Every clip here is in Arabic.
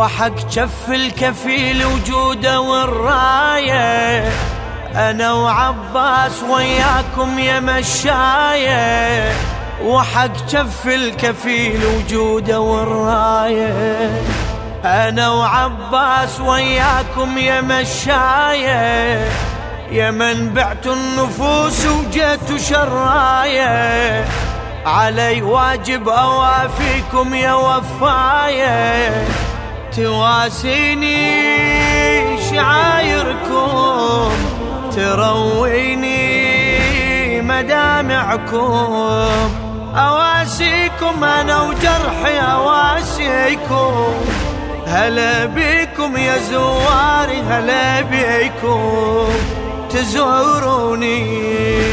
وحق جف الكفيل وجوده والراية، أنا وعباس وياكم يا مشاية، وحق جف الكفيل وجوده والراية، أنا وعباس وياكم يا مشاية، يا من بعتوا النفوس وجيتوا شراية، علي واجب أوافيكم يا وفاية، تواسيني شعايركم، ترويني مدامعكم، أواسيكم أنا وجرحي أواسيكم، هلا بيكم يا زواري هلا بيكم، تزوروني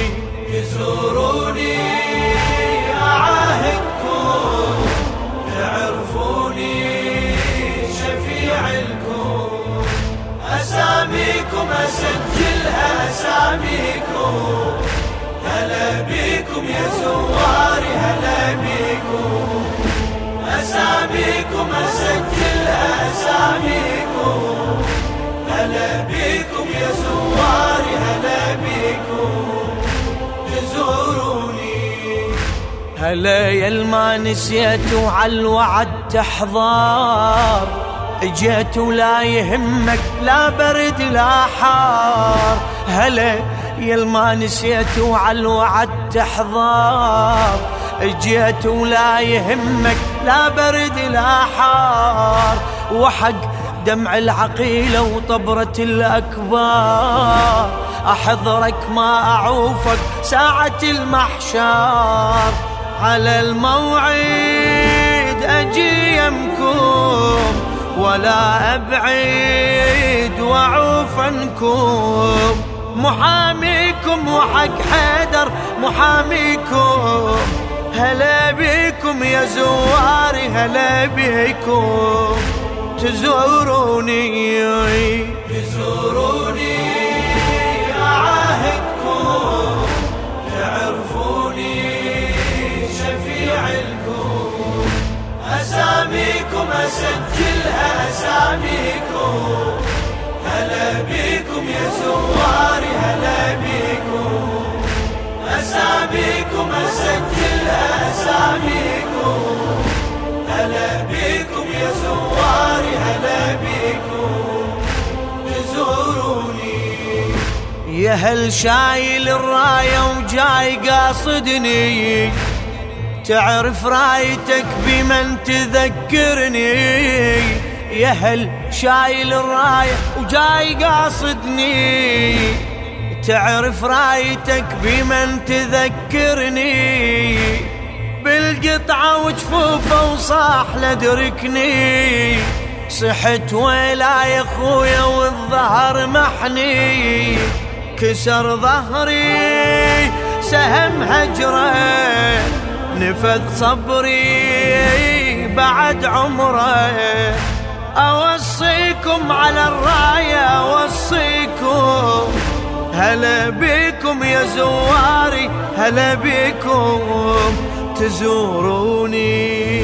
أعاهدكم، تعرفوني شفيع لكم، أساميكم أسجلها أساميكم، هلا بيكم يا زواري هلا بيكم، أساميكم أسجلها أساميكم، هلا بيكم يا زواري هلا بيكم، تزوروني. هلا يا الما نسيتوا عالوعد تحضار، اجيت ولا يهمك لا برد لا حار، هلا يا الما نسيتوا عالوعد تحضار، اجيت ولا يهمك لا برد لا حار، وحق دمع العقيلة وطبرة الأكبار، أحضرك ما أعوفك ساعة المحشار، على الموعد أجي يمكم ولا أبعد وأعوف عنكم، محاميكم وحق حيدر محاميكم، هلا بيكم يا زواري هلا بيكم، تزوروني أعاهدكم، تعرفوني شفيع لكم، أساميكم أسجلها أساميكم، هلا بيكم يا زواري هلا بيكم، أساميكم أسجلها أساميكم، هلا بيكم يا زواري هلا بيكم، تزوروني. يا هل شايل الراية وجاي قاصدني، تعرف رايتك بمن تذكرني، يا هل شايل الراية وجاي قاصدني، تعرف رايتك بمن تذكرني، بالقطعة وجفوفه وصاح لدركني، صحت ويلا يا خويا والظهر محني، كسر ظهري سهم هجره، نفذ صبري بعد عمره، أوصيكم على الراية أوصيكم، هلا بيكم يا زواري هلا بيكم، تزوروني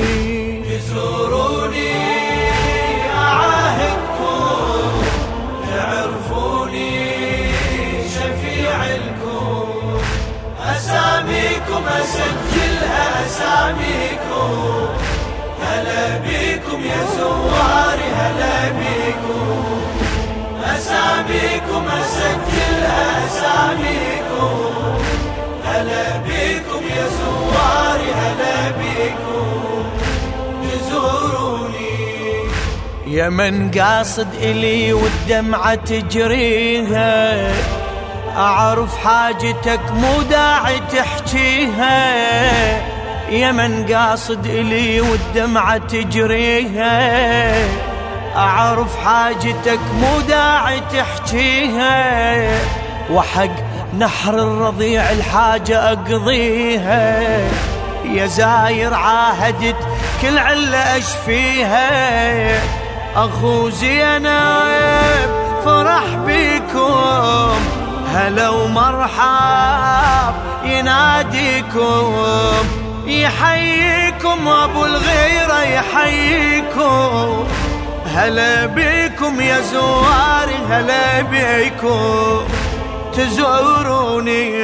أعاهدكم، تعرفوني شفيع لكم، أساميكم أسجلها أساميكم، هلا بيكم يا زواري هلا بيكم، أساميكم أسجلها أساميكم، هلا بيكم يا زواري هلا بيكم، تزوروني. يا من قاصد إلي والدمعة تجريها، أعرف حاجتك مو داعي تحكيها، يا من قاصد إلي والدمعة تجريها، أعرف حاجتك مو داعي تحكيها، وحق نحر الرضيع الحاجة أقضيها، يا زاير عاهدت كل علة أشفيها، أخو زينب فرح بيكم، هلا ومرحب يناديكم، يحييكم أبو الغيرة يحييكم، هلا بيكم يا زواري، هلا بيكم تزوروني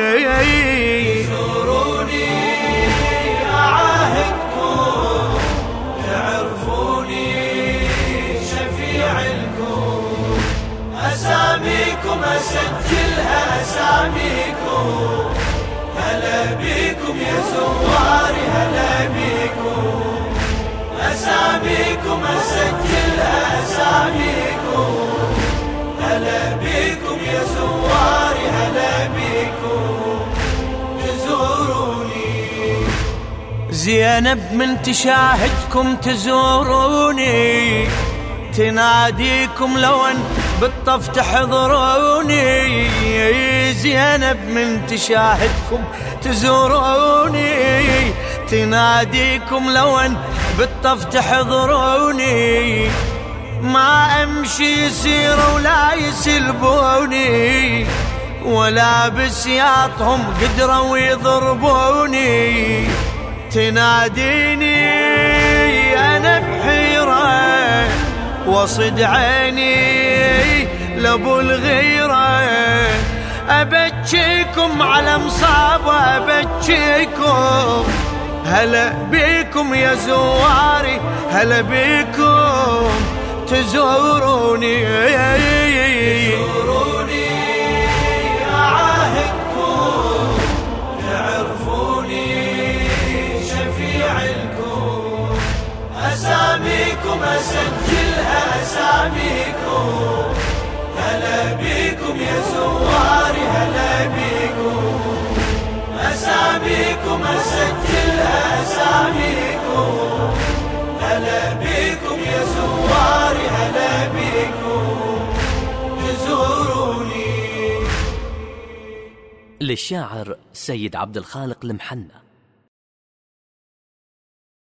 أعاهدكم تعرفوني شفيع لكم، أساميكم أسجلها أساميكم، هلا بيكم يا زواري، هلا بيكم أساميكم أسجلها أساميكم، هلا بيكم يا زواري، هلا بيكم تزوروني. زينب من تشاهدكم تزوروني، تناديكم لو ان بالطف تحضروني. زينب من تشاهدكم تزوروني، تناديكم لو ان بالطف تحضروني. ما امشي سيرة ولا يسلبوني، ولا بسياطهم قدروا يضربوني. تناديني انا بحيرة وصد عيني لابو الغيرة، ابكيكم على مصابة ابكيكم، هلا بيكم يا زواري، هلا بيكم تزوروني أعاهدكم تعرفوني شفيع لكم، أساميكم أسجلها أساميكم، هلا بيكم يا زواري، هلا بيكم أساميكم أسجلها أساميكم، هلا بيكم يا زواري، هلا بيكم تزوروني. للشاعر سيد عبد الخالق المحنى.